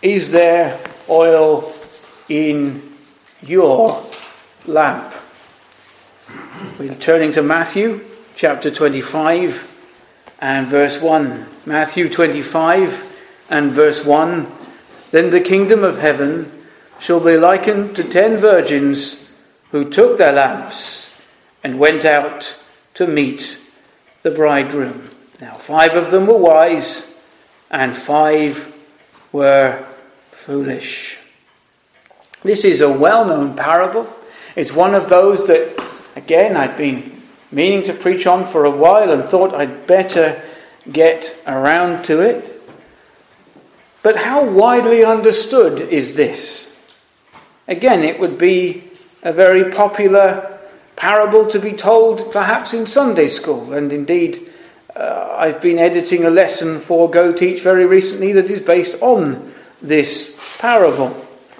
Is there oil in your lamp? We're turning to Matthew chapter 25 and verse 1. Matthew 25 and verse 1. Then the kingdom of heaven shall be likened to 10 virgins who took their lamps and went out to meet the bridegroom. Now 5 of them were wise and 5 were foolish. This is a well-known parable. It's one of those that, again, I'd been meaning to preach on for a while and thought I'd better get around to it. But how widely understood is this? Again, it would be a very popular parable to be told perhaps in Sunday school. And indeed, I've been editing a lesson for Go Teach very recently that is based on this parable.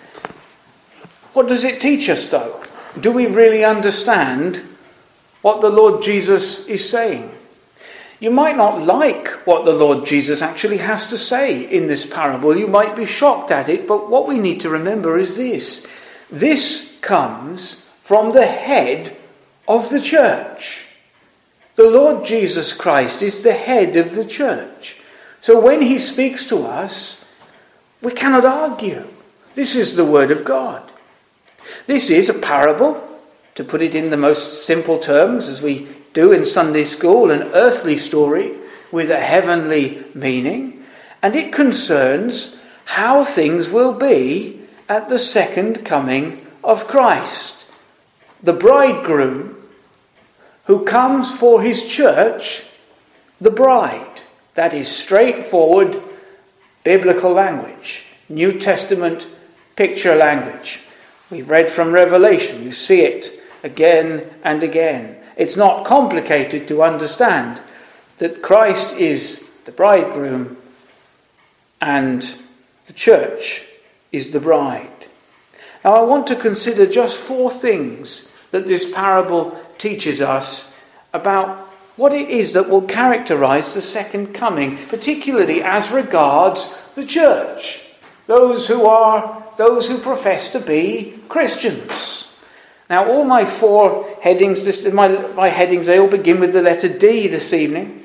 What does it teach us, though? Do we really understand what the Lord Jesus is saying? You might not like what the Lord Jesus actually has to say in this parable. You might be shocked at it, but what we need to remember is this. This comes from the head of the church. The Lord Jesus Christ is the head of the church. So when he speaks to us, we cannot argue. This is the word of God. This is a parable, to put it in the most simple terms, as we do in Sunday school, an earthly story with a heavenly meaning, and it concerns how things will be at the second coming of Christ. The bridegroom who comes for his church, the bride. That is straightforward biblical language, New Testament picture language. We've read from Revelation, you see it again and again. It's not complicated to understand that Christ is the bridegroom and the church is the bride. Now I want to consider just 4 things that this parable teaches us about what it is that will characterize the second coming, particularly as regards the church, those who profess to be Christians. Now, all my 4 headings, my headings, they all begin with the letter D this evening.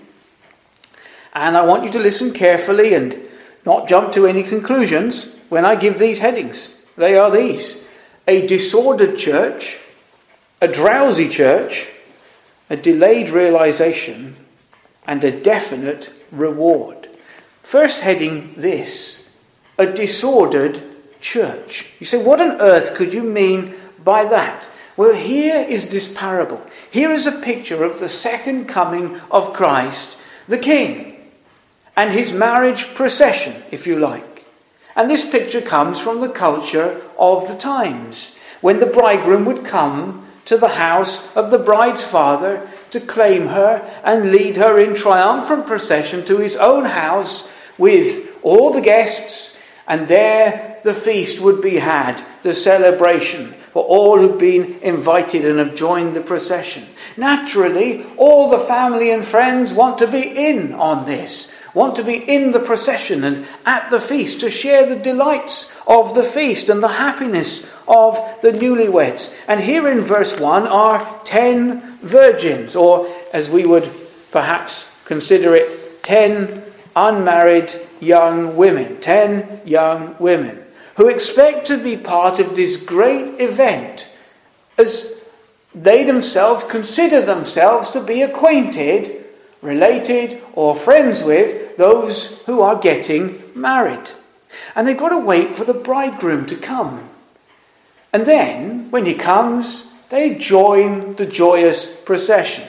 And I want you to listen carefully and not jump to any conclusions when I give these headings. They are these: a disordered church, a drowsy church, a delayed realization, and a definite reward. First heading this: a disordered church. You say, what on earth could you mean by that? Well, here is this parable. Here is a picture of the second coming of Christ, the King, and his marriage procession, if you like. And this picture comes from the culture of the times, when the bridegroom would come to the house of the bride's father to claim her and lead her in triumphant procession to his own house with all the guests, and there the feast would be had, the celebration for all who've been invited and have joined the procession. Naturally, all the family and friends want to be in on this, want to be in the procession and at the feast to share the delights of the feast and the happiness of the newlyweds. And here in verse 1 are 10 virgins, or as we would perhaps consider it, 10 unmarried young women, 10 young women who expect to be part of this great event as they themselves consider themselves to be acquainted, related, or friends with those who are getting married. And they've got to wait for the bridegroom to come. And then, when he comes, they join the joyous procession.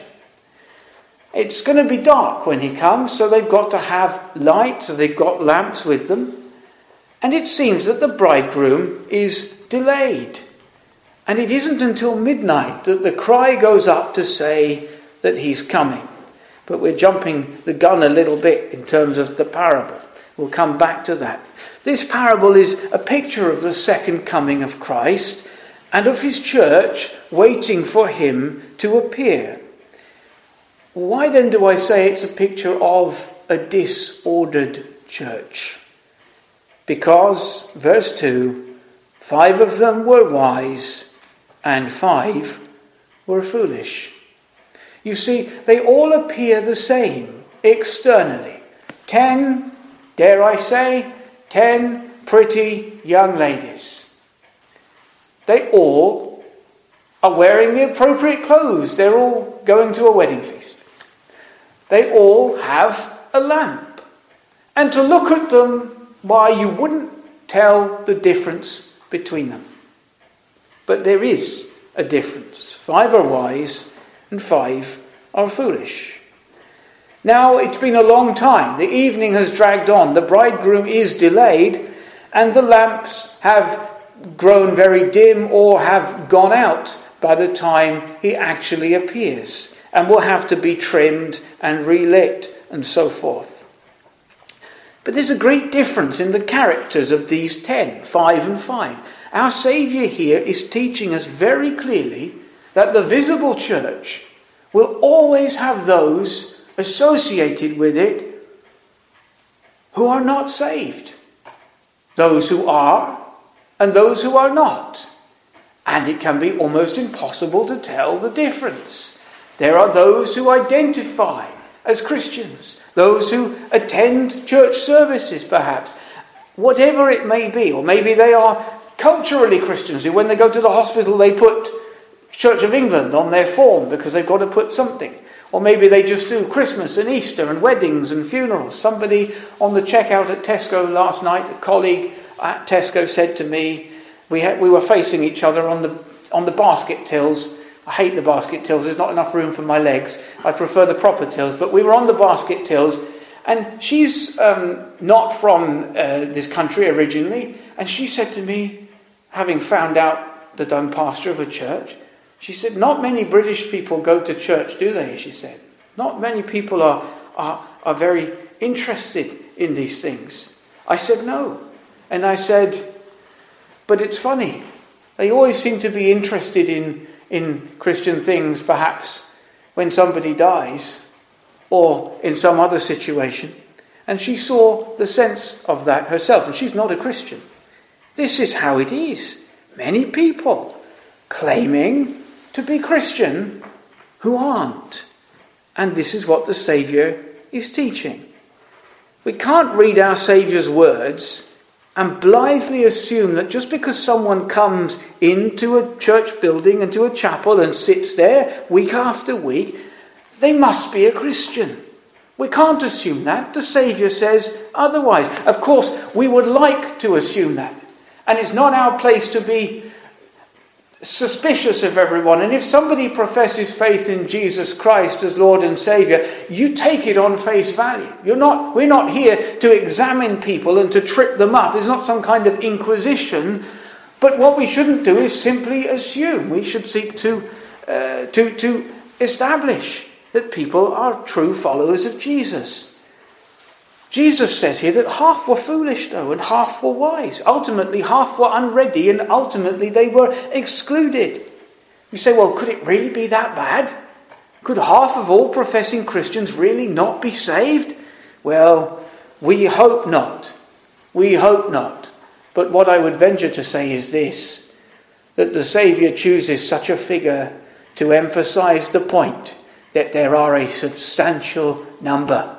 It's going to be dark when he comes, so they've got to have light, so they've got lamps with them. And it seems that the bridegroom is delayed. And it isn't until midnight that the cry goes up to say that he's coming. But we're jumping the gun a little bit in terms of the parable. We'll come back to that. This parable is a picture of the second coming of Christ and of his church waiting for him to appear. Why then do I say it's a picture of a disordered church? Because, verse 2, 5 of them were wise and 5 were foolish. You see, they all appear the same externally. 10, dare I say, 10 pretty young ladies. They all are wearing the appropriate clothes. They're all going to a wedding feast. They all have a lamp. And to look at them, why, you wouldn't tell the difference between them. But there is a difference. 5 are wise and 5 are foolish. Now, it's been a long time. The evening has dragged on. The bridegroom is delayed, and the lamps have grown very dim or have gone out by the time he actually appears, and will have to be trimmed and relit and so forth. But there's a great difference in the characters of these 10, 5 and 5. Our Saviour here is teaching us very clearly that the visible church will always have those associated with it who are not saved. Those who are and those who are not. And it can be almost impossible to tell the difference. There are those who identify as Christians, those who attend church services perhaps, whatever it may be, or maybe they are culturally Christians who when they go to the hospital they put Church of England on their form because they've got to put something. Or maybe they just do Christmas and Easter and weddings and funerals. Somebody on the checkout at Tesco last night, a colleague at Tesco said to me, we were facing each other on the basket tills. I hate the basket tills, there's not enough room for my legs. I prefer the proper tills. But we were on the basket tills, and she's not from this country originally. And she said to me, having found out that I'm pastor of a church, she said, not many British people go to church, do they? She said. Not many people are very interested in these things. I said, no. And I said, but it's funny. They always seem to be interested in Christian things, perhaps when somebody dies or in some other situation. And she saw the sense of that herself. And she's not a Christian. This is how it is. Many people claiming to be Christian who aren't. And this is what the Saviour is teaching. We can't read our Saviour's words and blithely assume that just because someone comes into a church building, into a chapel and sits there week after week, they must be a Christian. We can't assume that. The Saviour says otherwise. Of course, we would like to assume that. And it's not our place to be suspicious of everyone. And if somebody professes faith in Jesus Christ as Lord and Saviour, you take it on face value. We're not here to examine people and to trip them up. It's not some kind of inquisition. But what we shouldn't do is simply assume. We should seek to establish that people are true followers of Jesus. Jesus says here that half were foolish, though, and half were wise. Ultimately, half were unready, and ultimately they were excluded. You say, well, could it really be that bad? Could half of all professing Christians really not be saved? Well, we hope not. We hope not. But what I would venture to say is this, that the Saviour chooses such a figure to emphasize the point that there are a substantial number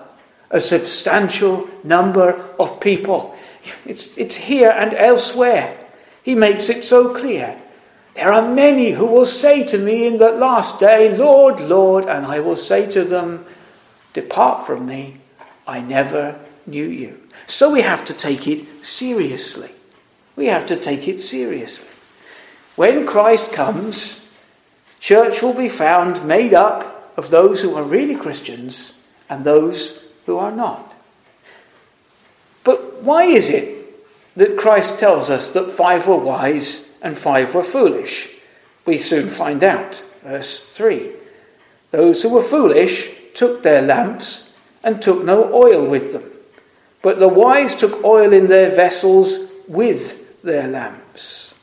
of people. It's here and elsewhere. He makes it so clear. There are many who will say to me in the last day, Lord, Lord, and I will say to them, depart from me, I never knew you. So we have to take it seriously. We have to take it seriously. When Christ comes, church will be found made up of those who are really Christians and those who are not. But why is it that Christ tells us that 5 were wise and 5 were foolish? We soon find out. Verse 3. Those who were foolish took their lamps and took no oil with them. But the wise took oil in their vessels with their lamps.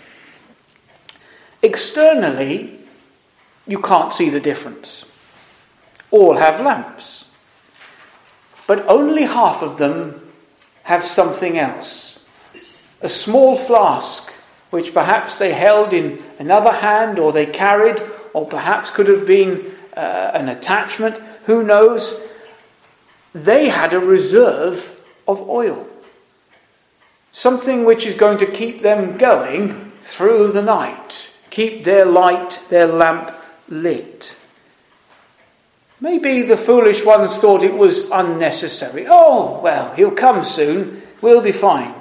Externally, you can't see the difference. All have lamps. But only half of them have something else. A small flask, which perhaps they held in another hand, or they carried, or perhaps could have been an attachment, who knows? They had a reserve of oil. Something which is going to keep them going through the night, keep their light, their lamp lit. Maybe the foolish ones thought it was unnecessary. Oh, well, he'll come soon, we'll be fine.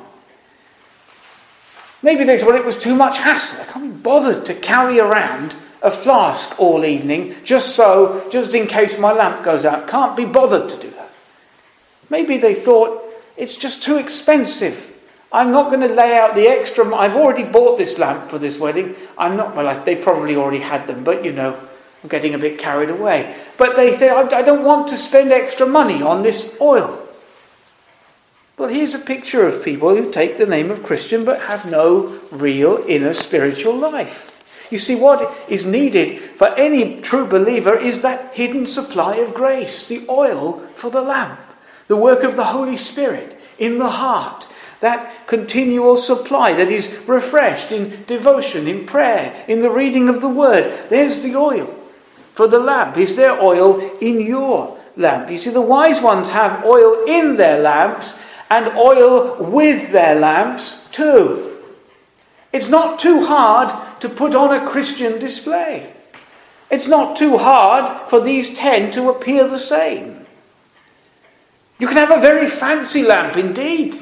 Maybe they thought it was too much hassle. I can't be bothered to carry around a flask all evening just in case my lamp goes out. Can't be bothered to do that. Maybe they thought it's just too expensive. I'm not going to lay out the extra. I've already bought this lamp for this wedding. They probably already had them, but I'm getting a bit carried away. But they say, I don't want to spend extra money on this oil. Well, here's a picture of people who take the name of Christian but have no real inner spiritual life. You see, what is needed for any true believer is that hidden supply of grace, the oil for the lamp, the work of the Holy Spirit in the heart, that continual supply that is refreshed in devotion, in prayer, in the reading of the Word. There's the oil for the lamp. Is there oil in your lamp? You see, the wise ones have oil in their lamps and oil with their lamps too. It's not too hard to put on a Christian display. It's not too hard for these 10 to appear the same. You can have a very fancy lamp indeed.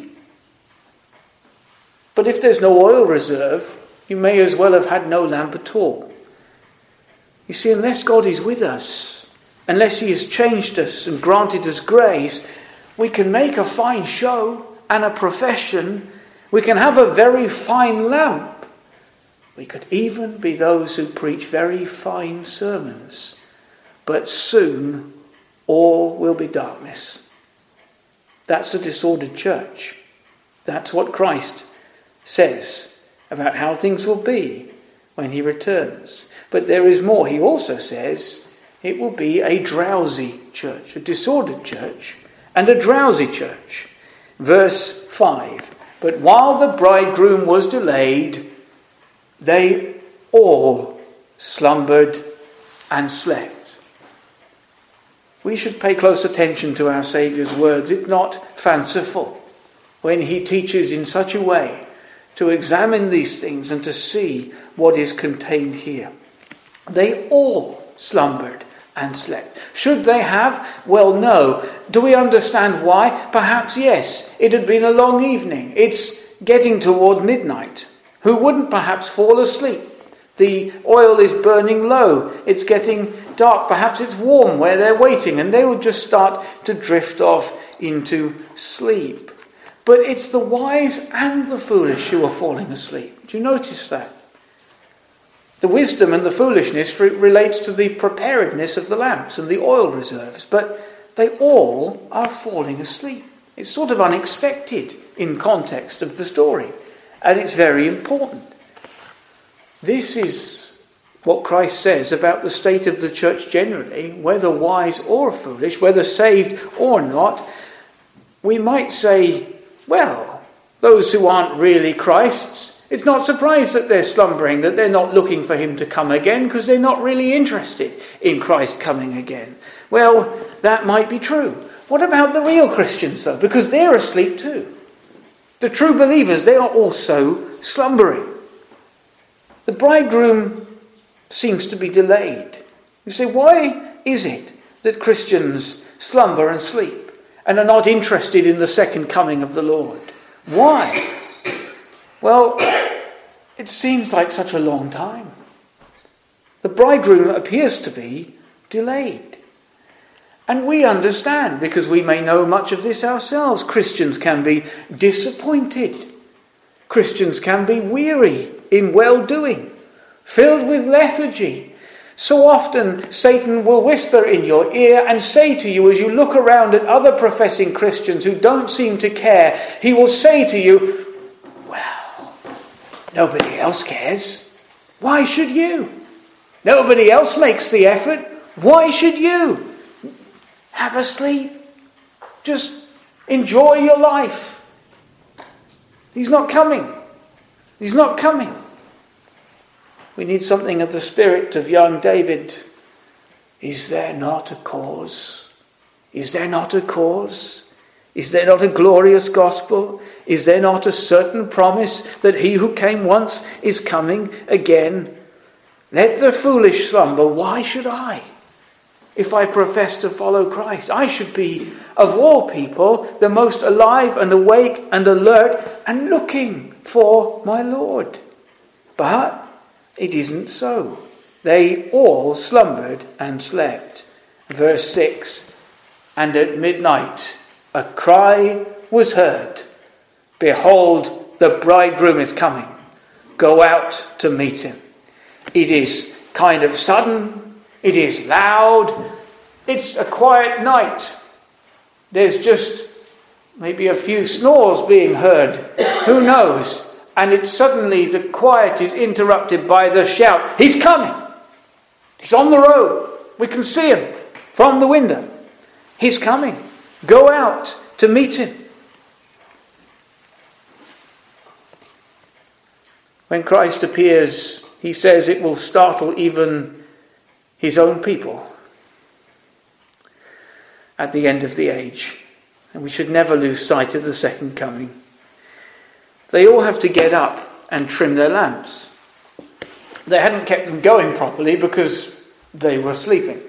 But if there's no oil reserve, you may as well have had no lamp at all. You see, unless God is with us, unless he has changed us and granted us grace, we can make a fine show and a profession. We can have a very fine lamp. We could even be those who preach very fine sermons. But soon all will be darkness. That's a disordered church. That's what Christ says about how things will be when he returns. But there is more. He also says it will be a drowsy church, a disordered church, and a drowsy church. Verse 5. But while the bridegroom was delayed, they all slumbered and slept. We should pay close attention to our Saviour's words. It's not fanciful when he teaches in such a way to examine these things and to see what is contained here. They all slumbered and slept. Should they have? Well, no. Do we understand why? Perhaps yes. It had been a long evening. It's getting toward midnight. Who wouldn't perhaps fall asleep? The oil is burning low. It's getting dark. Perhaps it's warm where they're waiting, and they would just start to drift off into sleep. But it's the wise and the foolish who are falling asleep. Do you notice that? The wisdom and the foolishness relates to the preparedness of the lamps and the oil reserves, but they all are falling asleep. It's sort of unexpected in context of the story, and it's very important. This is what Christ says about the state of the church generally, whether wise or foolish, whether saved or not. We might say, well, those who aren't really Christ's, it's not surprised that they're slumbering, that they're not looking for him to come again, because they're not really interested in Christ coming again. Well, that might be true. What about the real Christians, though? Because they're asleep too. The true believers, they are also slumbering. The bridegroom seems to be delayed. You say, why is it that Christians slumber and sleep and are not interested in the second coming of the Lord? Why? Well, it seems like such a long time. The bridegroom appears to be delayed. And we understand, because we may know much of this ourselves. Christians can be disappointed. Christians can be weary in well-doing, filled with lethargy. So often Satan will whisper in your ear and say to you, as you look around at other professing Christians who don't seem to care, he will say to you, well, nobody else cares. Why should you? Nobody else makes the effort. Why should you? Have a sleep. Just enjoy your life. He's not coming. He's not coming. We need something of the spirit of young David. Is there not a cause? Is there not a cause? Is there not a glorious gospel? Is there not a certain promise that he who came once is coming again? Let the foolish slumber. Why should I? If I profess to follow Christ, I should be, of all people, the most alive and awake and alert and looking for my Lord. But it isn't so. They all slumbered and slept. Verse 6, and at midnight a cry was heard, behold, the bridegroom is coming. Go out to meet him. It is kind of sudden. It is loud. It's a quiet night. There's just maybe a few snores being heard. Who knows? And it's suddenly the quiet is interrupted by the shout. He's coming. He's on the road. We can see him from the window. He's coming. Go out to meet him. When Christ appears, he says it will startle even his own people at the end of the age. And we should never lose sight of the second coming. They all have to get up and trim their lamps. They hadn't kept them going properly because they were sleeping.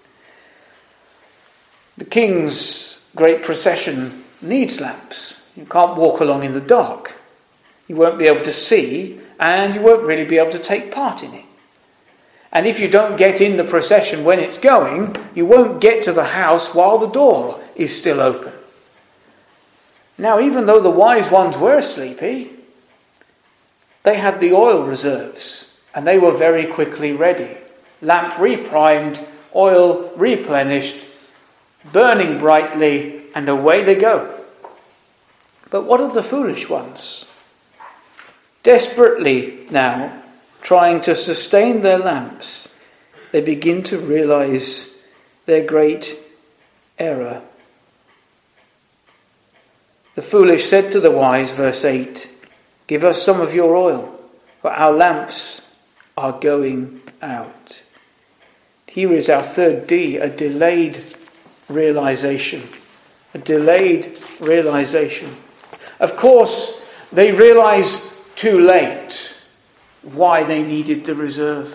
The king's great procession needs lamps. You can't walk along in the dark. You won't be able to see, and you won't really be able to take part in it. And if you don't get in the procession when it's going, you won't get to the house while the door is still open. Now, even though the wise ones were sleepy, they had the oil reserves, and they were very quickly ready. Lamp reprimed, oil replenished, burning brightly, and away they go. But what of the foolish ones? Desperately now, trying to sustain their lamps, they begin to realize their great error. The foolish said to the wise, verse 8, give us some of your oil, for our lamps are going out. Here is our third D, a delayed realization. A delayed realization. Of course, they realize too late why they needed the reserve.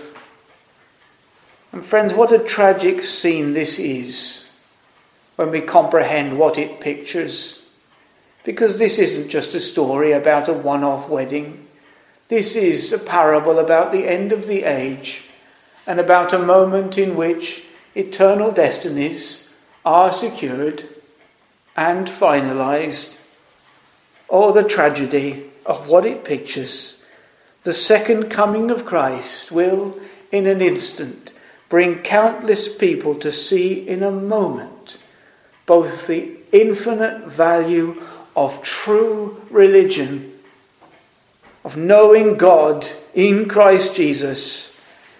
And friends, what a tragic scene this is when we comprehend what it pictures. Because this isn't just a story about a one-off wedding. This is a parable about the end of the age and about a moment in which eternal destinies are secured and finalized. Oh, the tragedy of what it pictures. The second coming of Christ will, in an instant, bring countless people to see in a moment both the infinite value of true religion, of knowing God in Christ Jesus,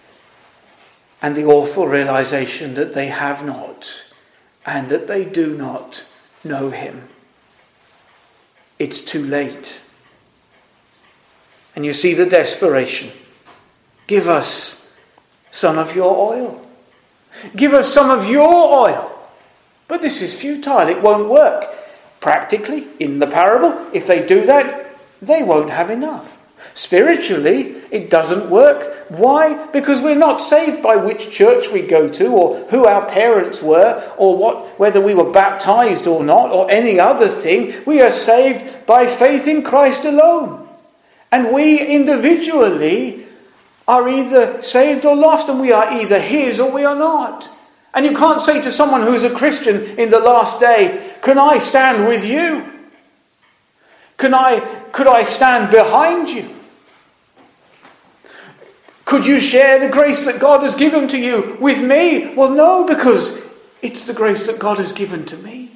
and the awful realization that they have not and that they do not know him. It's too late. And you see the desperation. Give us some of your oil. Give us some of your oil. But this is futile. It won't work. Practically, in the parable, if they do that, they won't have enough. Spiritually, it doesn't work. Why? Because we're not saved by which church we go to, or who our parents were, or whether we were baptized or not, or any other thing. We are saved by faith in Christ alone. And we individually are either saved or lost, and we are either his or we are not. And you can't say to someone who's a Christian in the last day, can I stand with you? Could I stand behind you? Could you share the grace that God has given to you with me? Well, no, because it's the grace that God has given to me.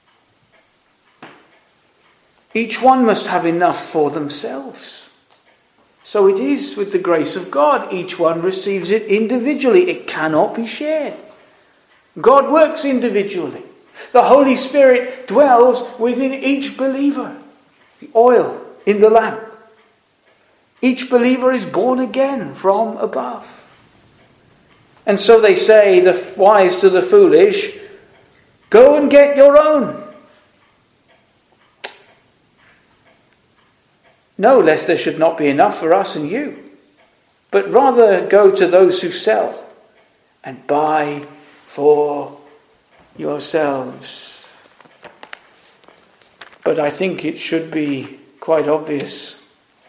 Each one must have enough for themselves. So it is with the grace of God. Each one receives it individually. It cannot be shared. God works individually. The Holy Spirit dwells within each believer. The oil in the lamp. Each believer is born again from above. And so they say, the wise to the foolish, go and get your own. No, lest there should not be enough for us and you, but rather go to those who sell and buy for yourselves. But I think it should be quite obvious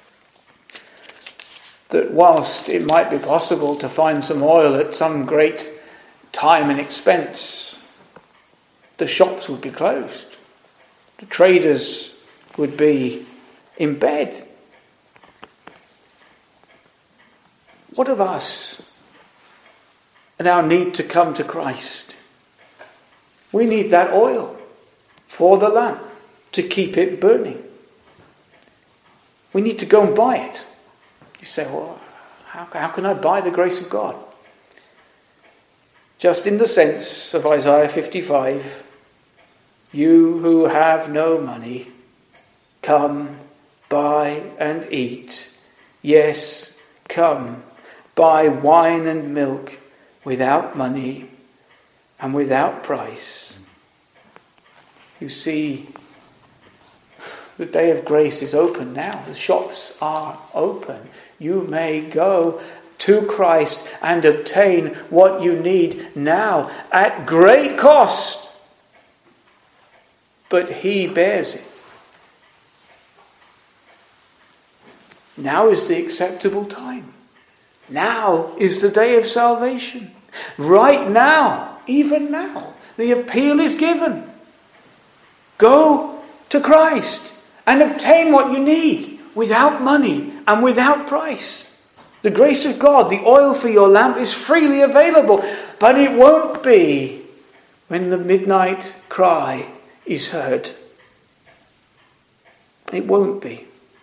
that whilst it might be possible to find some oil at some great time and expense, the shops would be closed. The traders would be in bed. What of us and our need to come to Christ? We need that oil for the lamp to keep it burning. We need to go and buy it. You say, well, how can I buy the grace of God? Just in the sense of Isaiah 55, you who have no money, come, buy and eat. Yes, come, buy wine and milk without money and without price. You see, the day of grace is open now. The shops are open. You may go to Christ and obtain what you need now at great cost. But he bears it. Now is the acceptable time. Now is the day of salvation. Right now, even now, the appeal is given. Go to Christ and obtain what you need without money and without price. The grace of God, the oil for your lamp, is freely available, but it won't be when the midnight cry is heard. It won't be.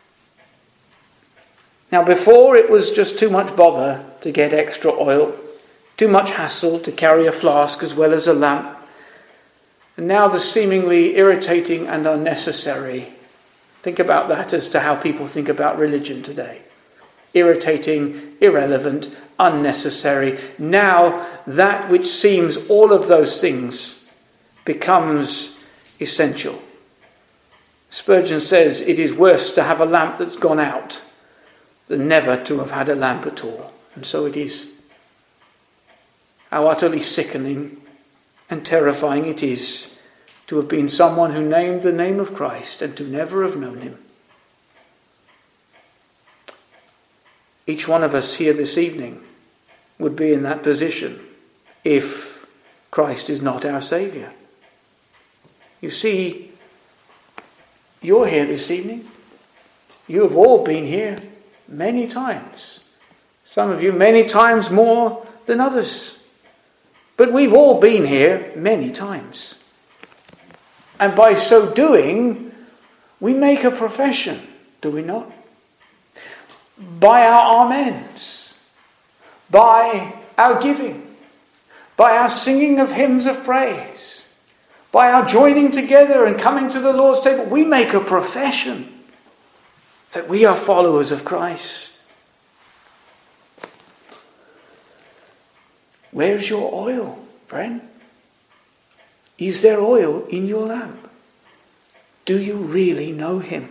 Now, before it was just too much bother to get extra oil, too much hassle to carry a flask as well as a lamp, and now the seemingly irritating and unnecessary. Think about that as to how people think about religion today. Irritating, irrelevant, unnecessary. Now that which seems all of those things becomes essential. Spurgeon says it is worse to have a lamp that's gone out than never to have had a lamp at all. And so it is. How utterly sickening and terrifying it is to have been someone who named the name of Christ and to never have known him. Each one of us here this evening would be in that position if Christ is not our Saviour. You see, you're here this evening. You have all been here many times. Some of you many times more than others. But we've all been here many times. And by so doing, we make a profession, do we not? By our amens, by our giving, by our singing of hymns of praise, by our joining together and coming to the Lord's table, we make a profession that we are followers of Christ. Where's your oil, friend? Is there oil in your lamp? Do you really know him?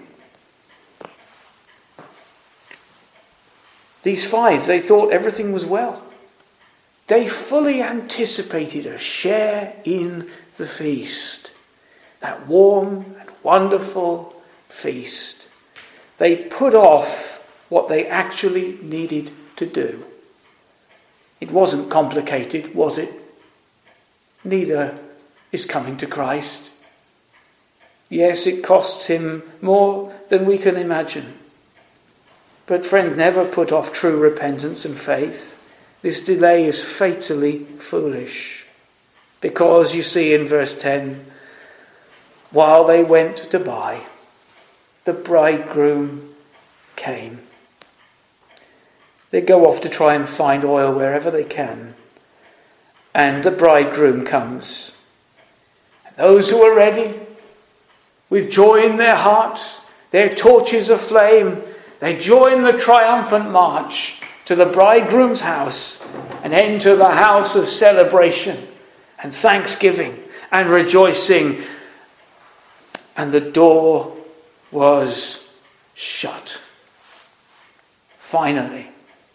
These five, they thought everything was well. They fully anticipated a share in the feast. That warm and wonderful feast. They put off what they actually needed to do. It wasn't complicated, was it? Neither is coming to Christ. Yes, it costs him more than we can imagine. But friend, never put off true repentance and faith. This delay is fatally foolish. Because you see in verse 10, while they went to buy, the bridegroom came. They go off to try and find oil wherever they can. And the bridegroom comes. And those who are ready, with joy in their hearts, their torches aflame, they join the triumphant march to the bridegroom's house and enter the house of celebration and thanksgiving and rejoicing. And the door was shut. Finally,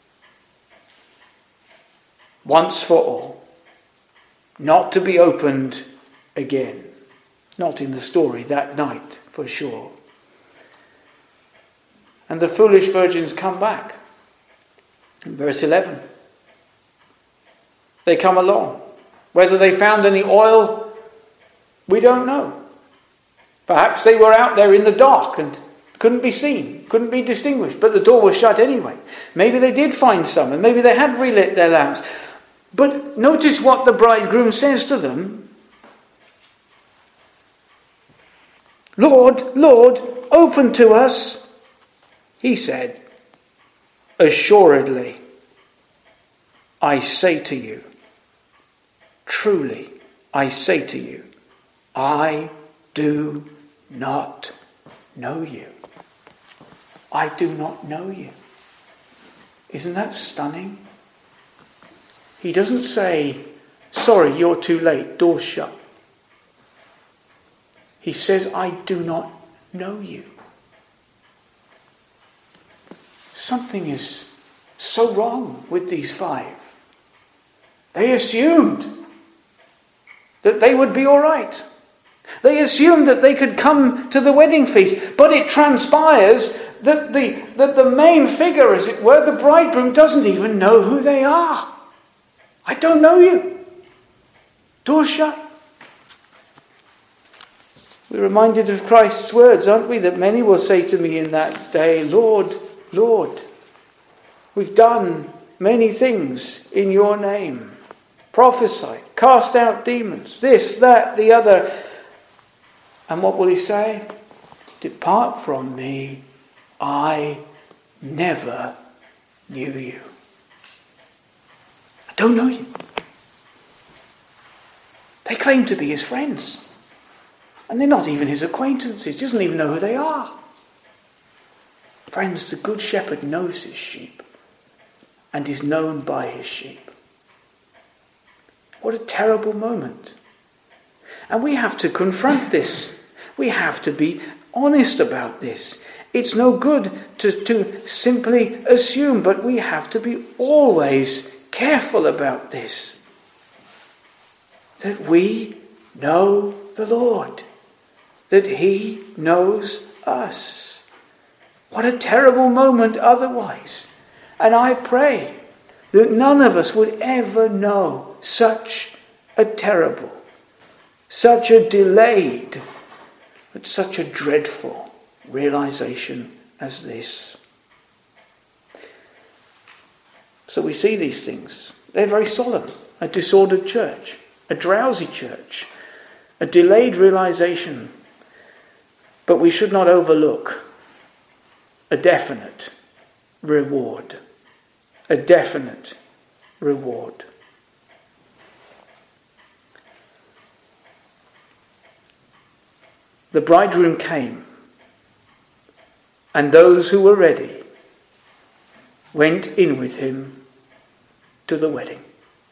once for all, not to be opened again. Not in the story that night, for sure. And the foolish virgins come back. In verse 11, they come along. Whether they found any oil, we don't know. Perhaps they were out there in the dark and couldn't be seen, couldn't be distinguished, but the door was shut anyway. Maybe they did find some, and maybe they had relit their lamps. But notice what the bridegroom says to them. Lord, Lord, open to us. He said, assuredly, I say to you, truly, I say to you, I do not know you. I do not know you. Isn't that stunning? He doesn't say, sorry, you're too late, door's shut. He says, I do not know you. Something is so wrong with these five. They assumed that they would be all right. They assumed that they could come to the wedding feast. But it transpires that the main figure, as it were, the bridegroom, doesn't even know who they are. I don't know you. Door shut. We're reminded of Christ's words, aren't we? That many will say to me in that day, Lord, Lord, we've done many things in your name. Prophesied, cast out demons, this, that, the other. And what will he say? Depart from me, I never knew you. I don't know you. They claim to be his friends. And they're not even his acquaintances. He doesn't even know who they are. Friends, the good shepherd knows his sheep and is known by his sheep. What a terrible moment. And we have to confront this. We have to be honest about this. It's no good to simply assume, but we have to be always careful about this. That we know the Lord. That he knows us. What a terrible moment otherwise. And I pray that none of us would ever know such a terrible, such a delayed, but such a dreadful realization as this. So we see these things. They're very solemn. A disordered church, a drowsy church, a delayed realization. But we should not overlook a definite reward. A definite reward. The bridegroom came, and those who were ready went in with him to the wedding.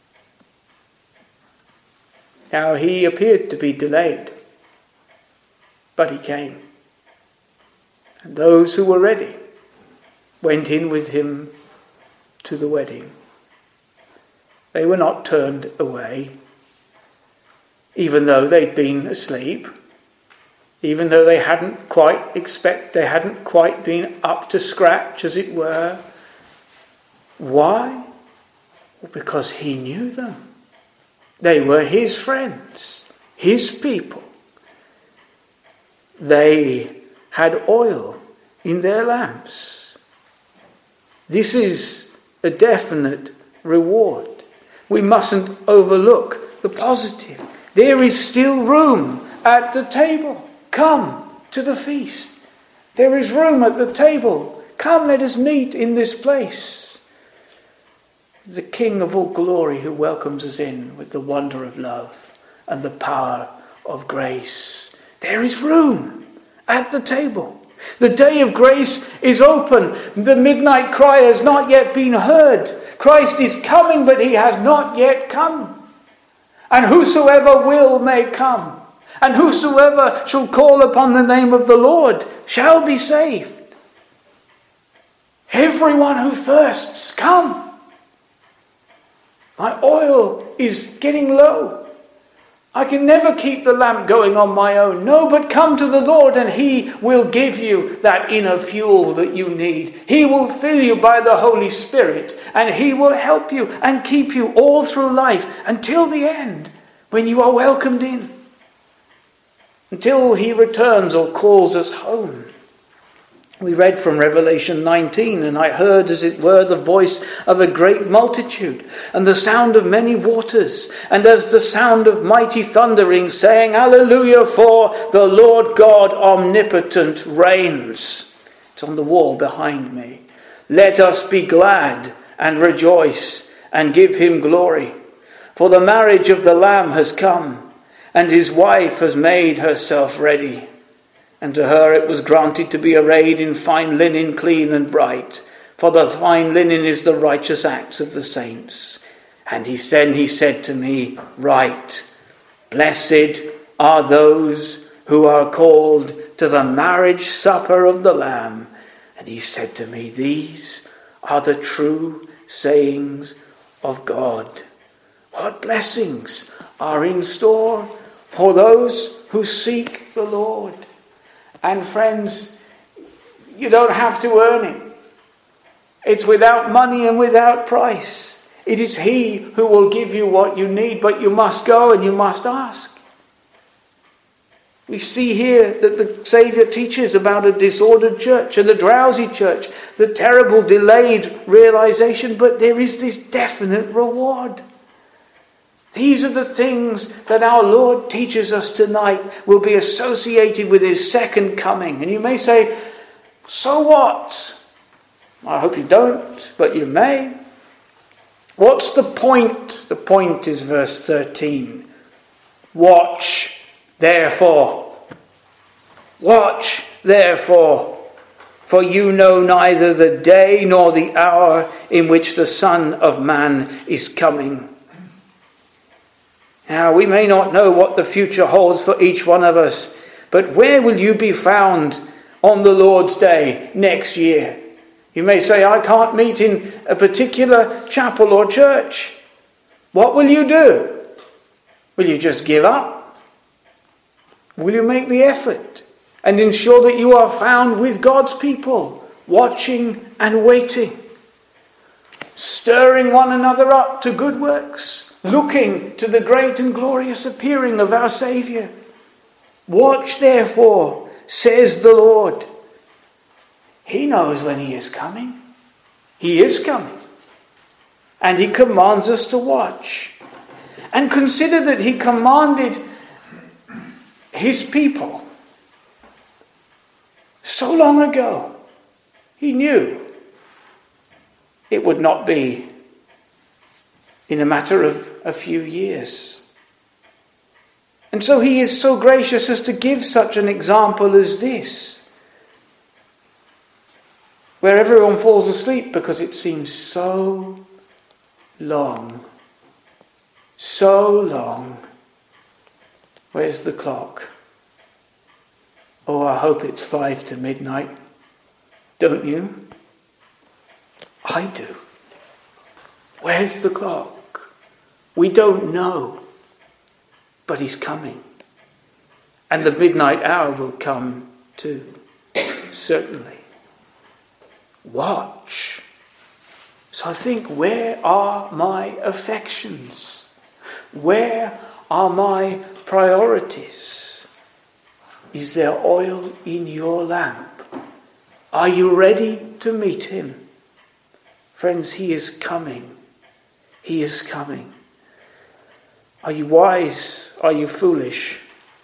Now he appeared to be delayed, but he came. And those who were ready went in with him to the wedding. They were not turned away, even though they'd been asleep, even though they hadn't quite been up to scratch, as it were. Why? Well, because he knew them. They were his friends, his people. They had oil in their lamps. This is a definite reward. We mustn't overlook the positive. There is still room at the table. Come to the feast. There is room at the table. Come, let us meet in this place. The King of all glory who welcomes us in with the wonder of love and the power of grace. There is room at the table. The day of grace is open. The midnight cry has not yet been heard. Christ is coming, but he has not yet come. And whosoever will may come. And whosoever shall call upon the name of the Lord shall be saved. Everyone who thirsts, come. My oil is getting low. I can never keep the lamp going on my own. No, but come to the Lord and he will give you that inner fuel that you need. He will fill you by the Holy Spirit and he will help you and keep you all through life until the end when you are welcomed in. Until he returns or calls us home. We read from Revelation 19, and I heard, as it were, the voice of a great multitude, and the sound of many waters, and as the sound of mighty thundering, saying, Hallelujah, for the Lord God omnipotent reigns. It's on the wall behind me. Let us be glad and rejoice and give him glory. For the marriage of the Lamb has come, and his wife has made herself ready. And to her it was granted to be arrayed in fine linen, clean and bright. For the fine linen is the righteous acts of the saints. And he said to me, Write, blessed are those who are called to the marriage supper of the Lamb. And he said to me, These are the true sayings of God. What blessings are in store for those who seek the Lord. And friends, you don't have to earn it. It's without money and without price. It is he who will give you what you need, but you must go and you must ask. We see here that the Saviour teaches about a disordered church and a drowsy church, the terrible delayed realization, but there is this definite reward. These are the things that our Lord teaches us tonight will be associated with his second coming. And you may say, so what? I hope you don't, but you may. What's the point? The point is verse 13. Watch, therefore. Watch, therefore. For you know neither the day nor the hour in which the Son of Man is coming. Now, we may not know what the future holds for each one of us, but where will you be found on the Lord's day next year? You may say, I can't meet in a particular chapel or church. What will you do? Will you just give up? Will you make the effort and ensure that you are found with God's people, watching and waiting, stirring one another up to good works? Looking to the great and glorious appearing of our Saviour. Watch therefore, says the Lord. He knows when he is coming. He is coming. And he commands us to watch. And consider that he commanded his people so long ago. He knew it would not be in a matter of a few years. And so he is so gracious as to give such an example as this, where everyone falls asleep because it seems so long. So long. Where's the clock? Oh, I hope it's 5 to midnight. Don't you? I do. Where's the clock? We don't know, but he's coming. And the midnight hour will come too, certainly. Watch. So I think, where are my affections? Where are my priorities? Is there oil in your lamp? Are you ready to meet him? Friends, he is coming. He is coming. Are you wise? Are you foolish?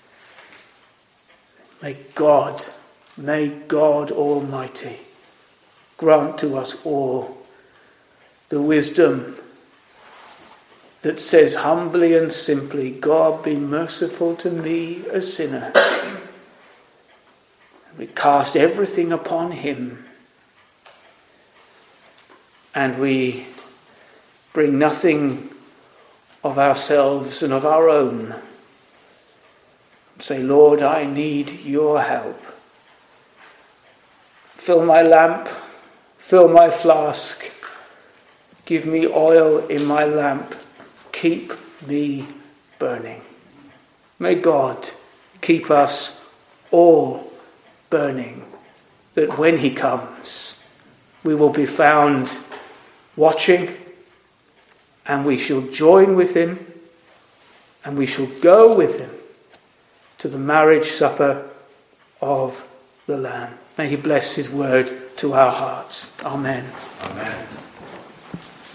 May God Almighty grant to us all the wisdom that says humbly and simply, God, be merciful to me, a sinner. We come cast everything upon him, and we bring nothing of ourselves and of our own. Say, Lord, I need your help. Fill my lamp, fill my flask, give me oil in my lamp, keep me burning. May God keep us all burning, that when he comes, we will be found watching, and we shall join with him, and we shall go with him to the marriage supper of the Lamb. May he bless his word to our hearts. Amen. Amen.